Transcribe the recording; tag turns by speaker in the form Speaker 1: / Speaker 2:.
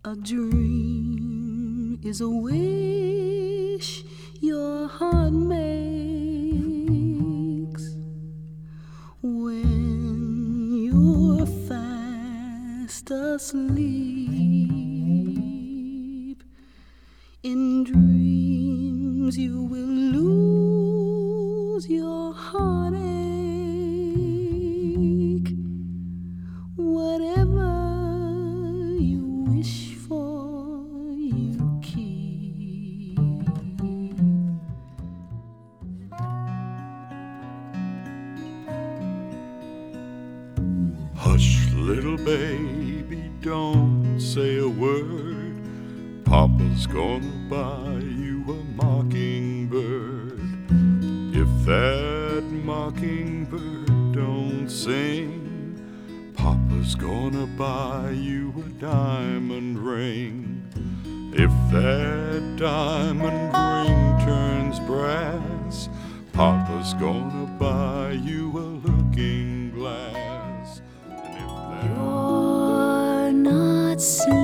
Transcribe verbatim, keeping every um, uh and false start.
Speaker 1: A dream is a wish your heart makes when you're fast asleep. In dreams you will lose your heartache. Whatever you wish for, you keep.
Speaker 2: Hush, little baby, don't say a word. Papa's gonna buy you a mockingbird. If that mockingbird don't sing, Papa's gonna buy you a diamond ring. If that diamond ring turns brass, Papa's gonna buy you a looking glass. And if that
Speaker 1: You're not